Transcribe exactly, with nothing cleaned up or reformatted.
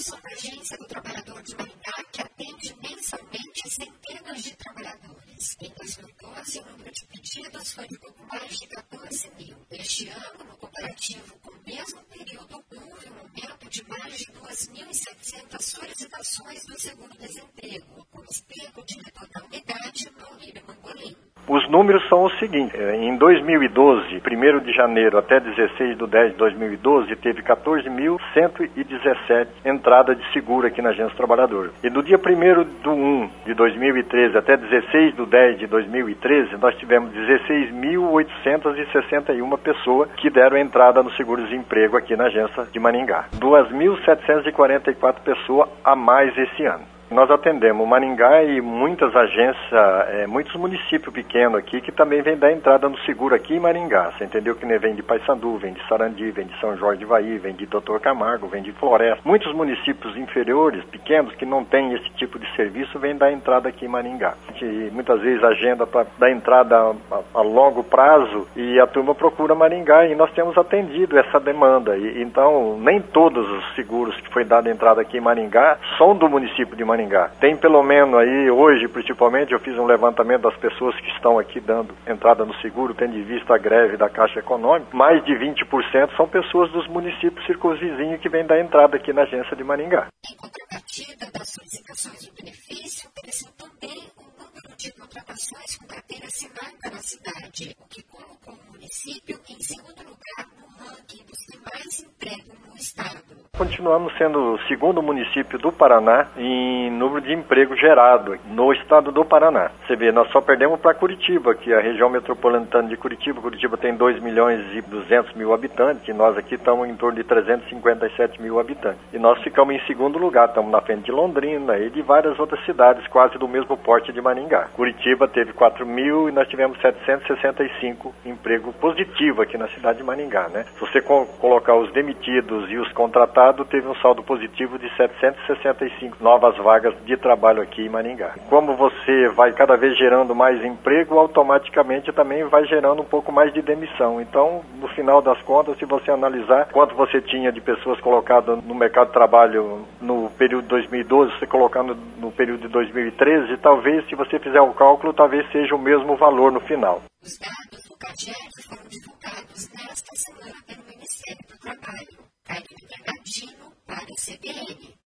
são da Agência do Trabalhador de Maringá, que atende mensalmente centenas de trabalhadores. Em dois mil e doze, o número de pedidos foi de pouco mais de quatorze mil. Este ano, no comparativo com o mesmo período, houve um aumento de mais de duas mil e setecentas solicitações do seguro-desemprego, como explica o diretor da unidade, Maurílio Mangolin. Os números são os seguintes. Em dois mil e doze, primeiro de janeiro até dezesseis de dez de dois mil e doze, teve quatorze mil cento e dezessete entradas de seguro aqui na Agência do Trabalhador. E do dia primeiro de um de dois mil e treze até dezesseis de dez de dois mil e treze, nós tivemos dezesseis mil oitocentas e sessenta e uma pessoas que deram entrada no seguro-desemprego aqui na Agência de Maringá. duas mil setecentas e quarenta e quatro pessoas a mais esse ano. Nós atendemos Maringá e muitas agências, é, muitos municípios pequenos aqui que também vêm dar entrada no seguro aqui em Maringá. Você entendeu que vem de Paissandu, vem de Sarandi, vem de São Jorge de Ivaí, vem de doutor Camargo, vem de Floresta. Muitos municípios inferiores, pequenos, que não têm esse tipo de serviço, vêm dar entrada aqui em Maringá. E muitas vezes agenda para dar entrada a, a, a longo prazo e a turma procura Maringá e nós temos atendido essa demanda. E, então, nem todos os seguros que foi dado entrada aqui em Maringá são do município de Maringá. Tem pelo menos aí, hoje principalmente, eu fiz um levantamento das pessoas que estão aqui dando entrada no seguro, tendo em vista a greve da Caixa Econômica, mais de vinte por cento são pessoas dos municípios circunvizinhos que vêm dar entrada aqui na agência de Maringá. Em contrapartida das solicitações de benefício, cresceu também o número de contratações com carteira assinada na cidade, o que colocou o município em segundo lugar no ranking dos que mais empregam no estado. Continuamos sendo o segundo município do Paraná em número de emprego gerado no estado do Paraná. Você vê, nós só perdemos para Curitiba, que é a região metropolitana de Curitiba. Curitiba tem dois milhões e duzentos mil habitantes, e nós aqui estamos em torno de trezentos e cinquenta e sete mil habitantes. E nós ficamos em segundo lugar, estamos na frente de Londrina e de várias outras cidades quase do mesmo porte de Maringá. Curitiba teve quatro mil e nós tivemos setecentos e sessenta e cinco emprego positivo aqui na cidade de Maringá, né? Se você co- colocar os demitidos e os contratados, teve um saldo positivo de setecentos e sessenta e cinco novas vagas de trabalho aqui em Maringá. Como você vai cada vez gerando mais emprego, automaticamente também vai gerando um pouco mais de demissão. Então, no final das contas, se você analisar quanto você tinha de pessoas colocadas no mercado de trabalho no período de dois mil e doze, você colocando no período de dois mil e treze, talvez, se você fizer o cálculo, talvez seja o mesmo valor no final. Os dados do CAGED foram divulgados nesta semana pelo Ministério do Trabalho. Karine Bernardino para o C B N.